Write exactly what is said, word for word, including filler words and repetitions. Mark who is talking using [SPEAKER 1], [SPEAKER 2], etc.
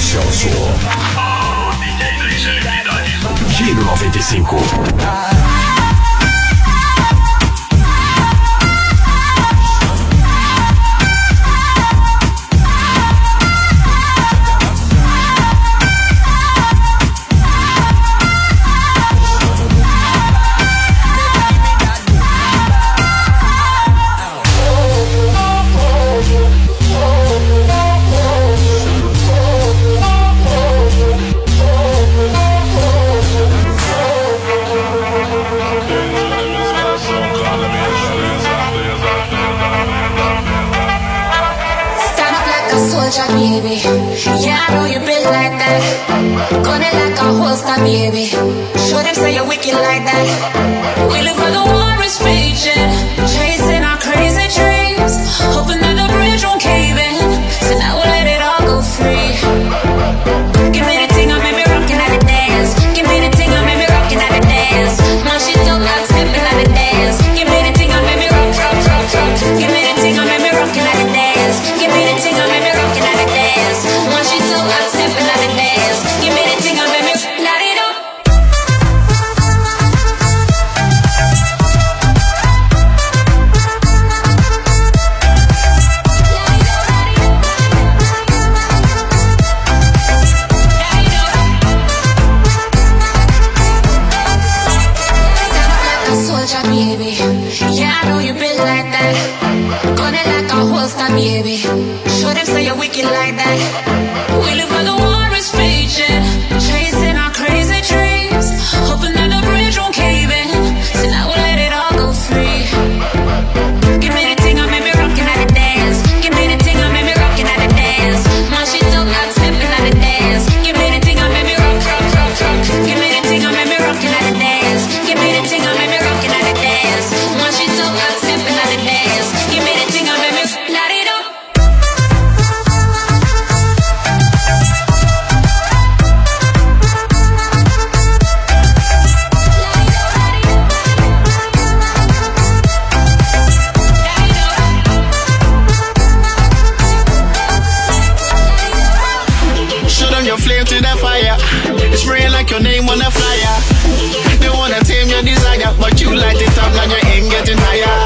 [SPEAKER 1] Celso.
[SPEAKER 2] O D J das celebridades.
[SPEAKER 1] Giro noventa e cinco.
[SPEAKER 3] Baby, yeah, I know you been like that. Gun it like a holster, baby. Show them say you're wicked like that. We live where the war is raging, chasing our crazy dreams, hoping that the bridge won't cave in. Tonight we'll let it all go free. Give me the thing, I made me rockin' at the dance. Give me the thing, I made me rockin' at the dance. Now she don't like stepping at the dance. Give me the thing, I made me rock, rock, rock, rock. Give me the thing, I made me rockin' at the dance. Give me the thing, I made me rockin' at the dance. When she took out stepping at the dance. Give me the thing, I made me light it up. Soldier, baby. Yeah, I know you been like that. Gun it like a holster, baby. Show them say you're wicked like that. We live where the war is raging, chasing our crazy dreams, hoping that the bridge won't cave in. Tonight we'll let it all go free. Give me the thing, I made me rockin' at the dance. Give me the thing, I made me rockin' at the dance. Now she took out stepping at the dance. Give me the thing, I made me rock, rock, rock, rock. Give me the thing, I made me rockin' at the dance. Give me the thing, I made me rockin' at the dance. When she took out stepping at the dance. Give me the thing, I made me light it up.
[SPEAKER 4] Shoot on your flame to the fire. It's spraying like your name on a flyer. They wanna tame your desire, but you light it up and your aim getting higher.